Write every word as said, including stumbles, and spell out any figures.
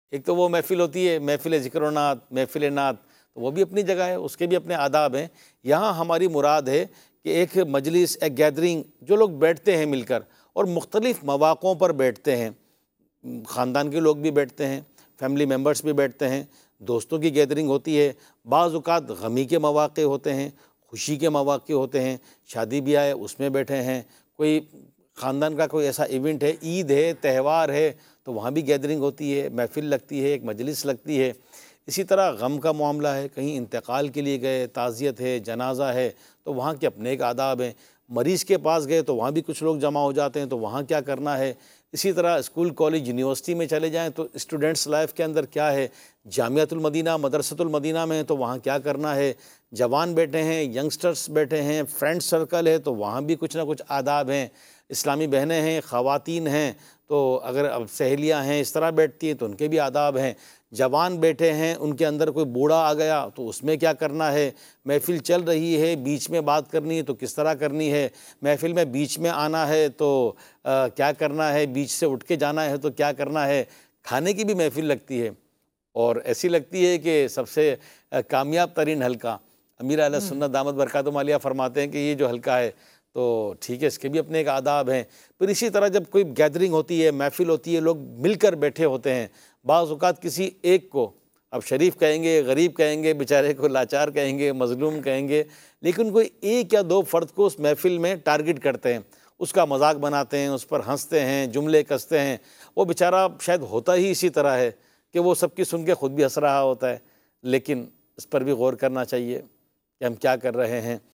ایک تو وہ محفل ہوتی ہے محفل ذکر و نعت، محفل نعت، تو وہ بھی اپنی جگہ ہے، اس کے بھی اپنے آداب ہیں۔ یہاں ہماری مراد ہے کہ ایک مجلس، ایک گیدرنگ، جو لوگ بیٹھتے ہیں مل کر اور مختلف مواقعوں پر بیٹھتے ہیں، خاندان کے لوگ بھی بیٹھتے ہیں، فیملی ممبرس بھی بیٹھتے ہیں، دوستوں کی گیدرنگ ہوتی ہے، بعض اوقات غمی کے مواقع ہوتے ہیں، خوشی کے مواقع ہوتے ہیں، شادی بیاہ ہے اس میں بیٹھے ہیں، کوئی خاندان کا کوئی ایسا ایونٹ ہے، عید ہے، تہوار ہے، تو وہاں بھی گیدرنگ ہوتی ہے، محفل لگتی ہے، ایک مجلس لگتی ہے۔ اسی طرح غم کا معاملہ ہے، کہیں انتقال کے لیے گئے، تعزیت ہے، جنازہ ہے، تو وہاں کے اپنے ایک آداب ہیں۔ مریض کے پاس گئے تو وہاں بھی کچھ لوگ جمع ہو جاتے ہیں، تو وہاں کیا کرنا ہے۔ اسی طرح اسکول، کالج، یونیورسٹی میں چلے جائیں تو اسٹوڈنٹس لائف کے اندر کیا ہے، جامعۃ المدینہ، مدرسۃ المدینہ میں تو وہاں کیا کرنا ہے، جوان بیٹھے ہیں، ینگسٹرز بیٹھے ہیں، فرینڈ سرکل ہے تو وہاں بھی کچھ نہ کچھ آداب ہیں۔ اسلامی بہنیں ہیں، خواتین ہیں، تو اگر اب سہیلیاں ہیں اس طرح بیٹھتی ہیں تو ان کے بھی آداب ہیں۔ جوان بیٹھے ہیں، ان کے اندر کوئی بوڑھا آ گیا تو اس میں کیا کرنا ہے، محفل چل رہی ہے، بیچ میں بات کرنی ہے تو کس طرح کرنی ہے، محفل میں بیچ میں آنا ہے تو آ, کیا کرنا ہے، بیچ سے اٹھ کے جانا ہے تو کیا کرنا ہے۔ کھانے کی بھی محفل لگتی ہے اور ایسی لگتی ہے کہ سب سے کامیاب ترین حلقہ، امیر اہل سنت دامت برکاتہم عالیہ فرماتے ہیں کہ یہ جو حلقہ ہے تو ٹھیک ہے، اس کے بھی اپنے ایک آداب ہیں۔ پھر اسی طرح جب کوئی گیدرنگ ہوتی ہے، محفل ہوتی ہے، لوگ مل کر بیٹھے ہوتے ہیں، بعض اوقات کسی ایک کو اب شریف کہیں گے، غریب کہیں گے، بیچارے کو لاچار کہیں گے، مظلوم کہیں گے، لیکن کوئی ایک یا دو فرد کو اس محفل میں ٹارگٹ کرتے ہیں، اس کا مذاق بناتے ہیں، اس پر ہنستے ہیں، جملے کستے ہیں۔ وہ بیچارہ شاید ہوتا ہی اسی طرح ہے کہ وہ سب کی سن کے خود بھی ہنس رہا ہوتا ہے، لیکن اس پر بھی غور کرنا چاہیے کہ ہم کیا کر رہے ہیں۔